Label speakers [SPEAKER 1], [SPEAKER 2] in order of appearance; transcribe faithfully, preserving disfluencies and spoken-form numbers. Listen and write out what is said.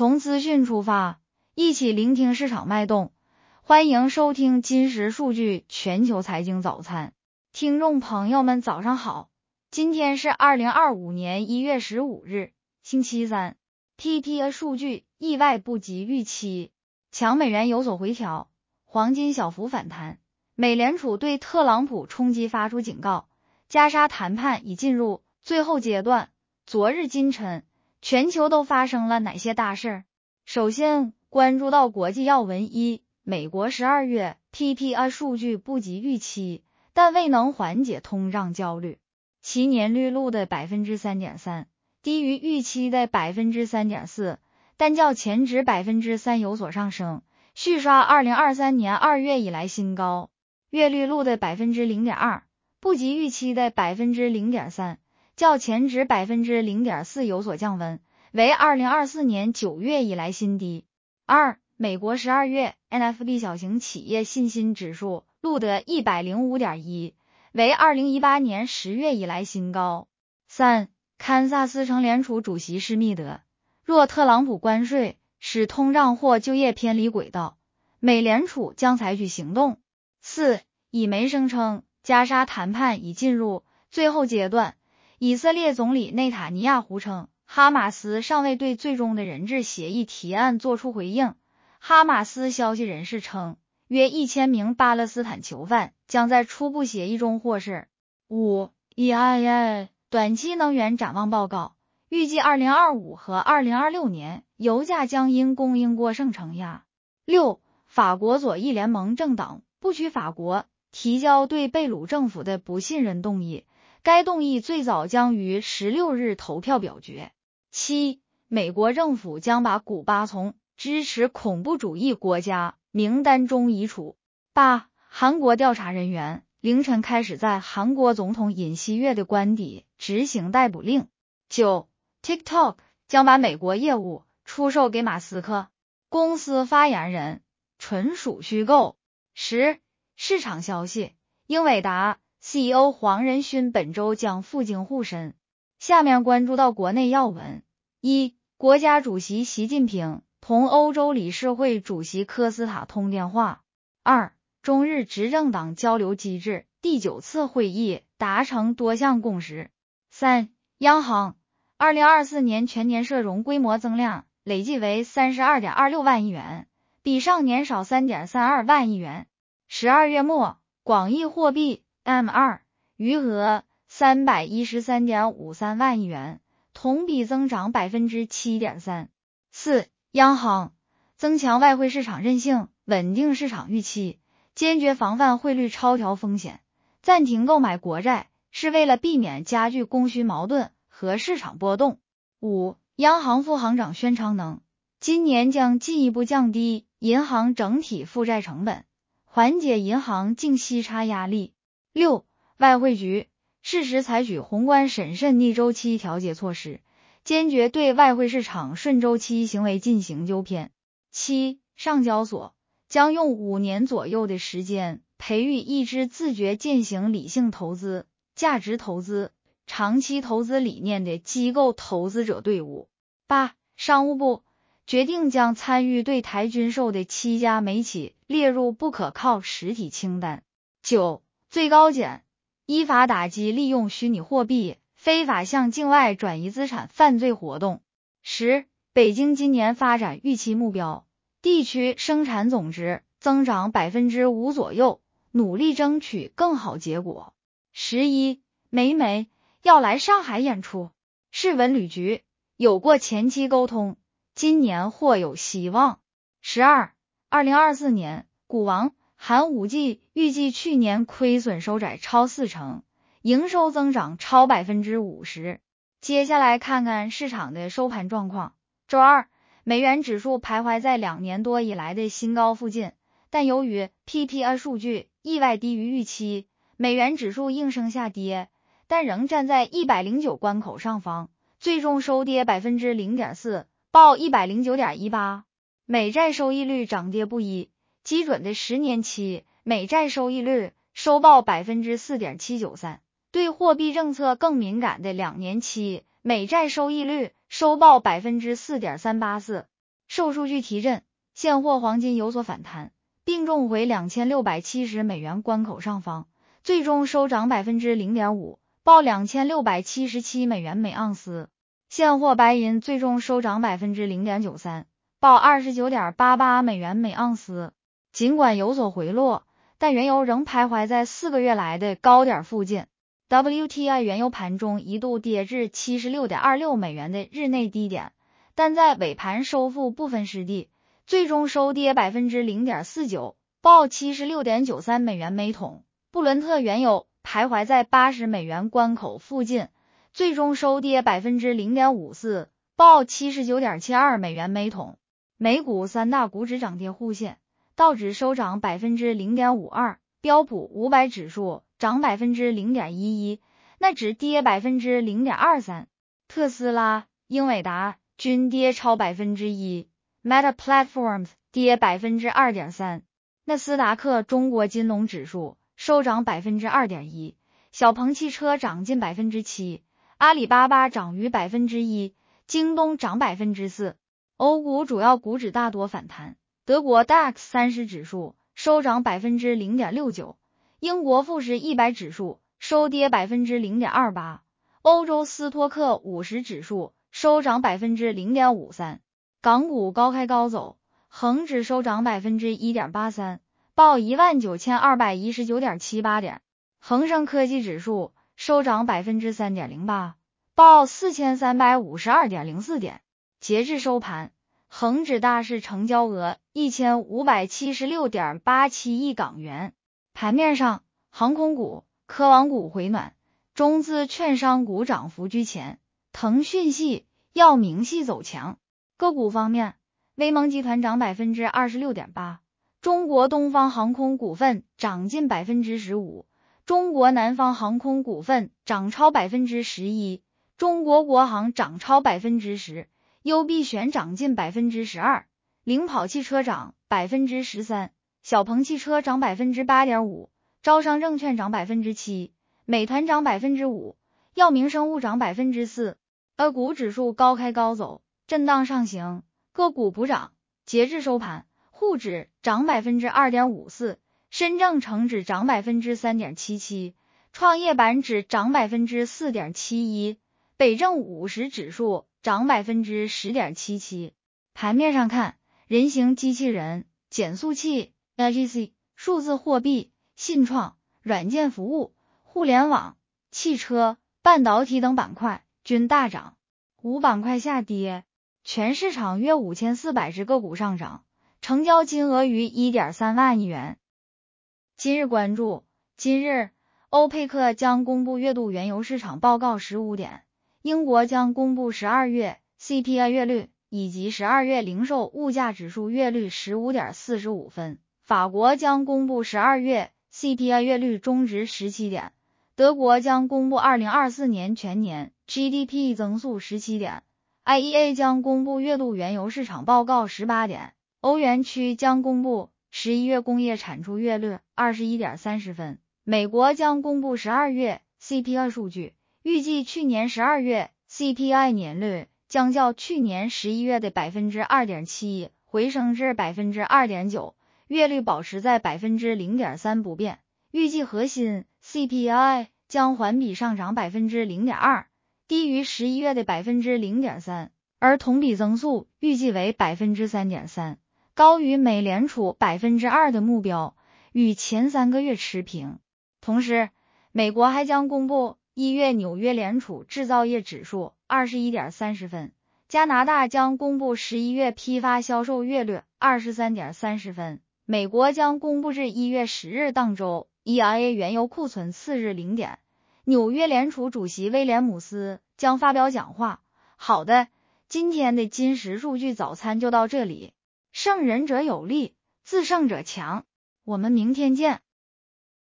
[SPEAKER 1] 从资讯出发，一起聆听市场脉动。欢迎收听今时数据全球财经早餐。听众朋友们早上好，今天是二零二五年一月十五日，星期三。P P I 数据意外不及预期，强美元有所回调，黄金小幅反弹。美联储对特朗普冲击发出警告，加沙谈判已进入最后阶段。昨日今晨，全球都发生了哪些大事？首先关注到国际要闻一，美国十二月 P P I 数据不及预期，但未能缓解通胀焦虑。其年率录的 百分之三点三， 低于预期的 百分之三点四， 但较前值 百分之三 有所上升，续刷二零二三年二月以来新高。月率录的 百分之零点二， 不及预期的 百分之零点三，较前值 百分之零点四 有所降温，为二零二四年九月以来新低。二、美国十二月 N F B 小型企业信心指数录得 一百零五点一， 为二零一八年十月以来新高。三、堪萨斯城联储主席施密德，若特朗普关税使通胀或就业偏离轨道，美联储将采取行动。四、以媒声称加沙谈判已进入最后阶段。以色列总理内塔尼亚胡称，哈马斯尚未对最终的人质协议提案作出回应。哈马斯消息人士称，约一千名巴勒斯坦囚犯将在初步协议中获释。五、E I A 短期能源展望报告，预计二零二五和二零二六年油价将因供应过剩承压。六、法国左翼联盟政党不许法国提交对贝鲁政府的不信任动议，该动议最早将于十六日投票表决。七、美国政府将把古巴从支持恐怖主义国家名单中移除。八、韩国调查人员凌晨开始在韩国总统尹锡悦的官邸执行逮捕令。九、TikTok 将把美国业务出售给马斯克，公司发言人纯属虚构。十、市场消息，英伟达 C E O 黄仁勋本周将赴京沪深。下面关注到国内要闻。一、国家主席习近平同欧洲理事会主席科斯塔通电话。二、中日执政党交流机制第九次会议达成多项共识。三、央行二零二四年全年社融规模增量累计为 三十二点二六万亿元，比上年少 三点三二万亿元。十二月末，广义货币 M 二 余额 三百一十三点五三万亿元，同比增长 百分之七点三。四、央行增强外汇市场韧性，稳定市场预期，坚决防范汇率超调风险。暂停购买国债是为了避免加剧供需矛盾和市场波动。五、央行副行长宣昌能今年将进一步降低银行整体负债成本，缓解银行净息差压力。六、外汇局适时采取宏观审慎逆周期调节措施，坚决对外汇市场顺周期行为进行纠偏。七、上交所将用五年左右的时间培育一支自觉践行理性投资、价值投资、长期投资理念的机构投资者队伍。八、商务部决定将参与对台军售的七家美企列入不可靠实体清单。九、最高检依法打击利用虚拟货币非法向境外转移资产犯罪活动。十、北京今年发展预期目标，地区生产总值增长 百分之五 左右，努力争取更好结果。十一、霉霉要来上海演出，市文旅局有过前期沟通，今年或有希望。十二、二零二四年股王含 五 G 预计去年亏损收窄超四成，营收增长超 百分之五十。 接下来看看市场的收盘状况。周二，美元指数徘徊在两年多以来的新高附近，但由于 P P I 数据意外低于预期，美元指数应声下跌，但仍站在一百零九关口上方，最终收跌 百分之零点四， 报 一百零九点一八。 美债收益率涨跌不一，基准的十年期美债收益率收报 百分之四点七九三， 对货币政策更敏感的两年期美债收益率收报 百分之四点三八四。 受数据提振，现货黄金有所反弹，并重回两千六百七十美元关口上方，最终收涨 百分之零点五， 报两千六百七十七美元每盎司。现货白银最终收涨 百分之零点九三， 报 二十九点八八美元每盎司。尽管有所回落，但原油仍徘徊在四个月来的高点附近。W T I 原油盘中一度跌至 七十六点二六美元的日内低点，但在尾盘收复部分失地，最终收跌 百分之零点四九， 报 七十六点九三美元每桶。布伦特原油徘徊在八十美元关口附近，最终收跌 百分之零点五四， 报 七十九点七二美元每桶。美股三大股指涨跌互现，道指收涨 百分之零点五二， 标普五百指数涨 百分之零点一一， 纳指跌 百分之零点二三， 特斯拉、英伟达均跌超 百分之一， Meta Platforms 跌 百分之二点三， 纳斯达克中国金龙指数收涨 百分之二点一， 小鹏汽车涨近 百分之七， 阿里巴巴涨逾 百分之一， 京东涨 百分之四。 欧股主要股指大多反弹，德国 D A X 三十指数收涨 百分之零点六九， 英国富时一百指数收跌 百分之零点二八， 欧洲斯托克五十指数收涨 百分之零点五三。 港股高开高走，恒指收涨 百分之一点八三， 报 一万九千二百一十九点七八点，恒生科技指数收涨 百分之三点零八， 报 四千三百五十二点零四点。截至收盘，恒指大市成交额 一千五百七十六点八七亿港元。盘面上，航空股、科网股回暖，中资券商股涨幅居前，腾讯系、药明系走强。个股方面，威盟集团涨 百分之二十六点八， 中国东方航空股份涨近 百分之十五， 中国南方航空股份涨超 百分之十一， 中国国航涨超 百分之十， 优必选涨近 百分之十二， 领跑汽车涨 百分之十三， 小鹏汽车涨 百分之八点五， 招商证券涨 百分之七， 美团涨 百分之五， 药明生物涨 百分之四。 A 股指数高开高走，震荡上行，个股补涨。截至收盘，沪指涨 百分之二点五四， 深证成指涨 百分之三点七七， 创业板指涨 百分之四点七一， 北证五十指数涨 百分之十点七七。 盘面上看，人形机器人、减速器、A G C、数字货币、信创、软件服务、互联网、汽车、半导体等板块均大涨，五板块下跌。全市场约五千四百只个股上涨，成交金额逾 一点三万亿元。今日关注，今日欧佩克将公布月度原油市场报告十五点，英国将公布十二月 C P I 月率以及十二月零售物价指数月率 十五点四十五分，法国将公布十二月 C P I 月率中值十七点，德国将公布二零二四年全年 G D P 增速十七点，I E A 将公布月度原油市场报告十八点，欧元区将公布十一月工业产出月率 二十一点三十分，美国将公布十二月 C P I 数据，预计去年十二月 C P I 年率将较去年十一月的 百分之二点七 回升至 百分之二点九， 月率保持在 百分之零点三 不变，预计核心 C P I 将环比上涨 百分之零点二，低于十一月的 百分之零点三， 而同比增速预计为 百分之三点三， 高于美联储 百分之二 的目标，与前三个月持平。同时，美国还将公布一月纽约联储制造业指数 二十一点三十分，加拿大将公布十一月批发销售月率 二十三点三十分，美国将公布至一月十日当周 E I A 原油库存次日零点。纽约联储主席威廉姆斯将发表讲话。好的，今天的金石数据早餐就到这里。胜人者有力，自胜者强。我们明天见。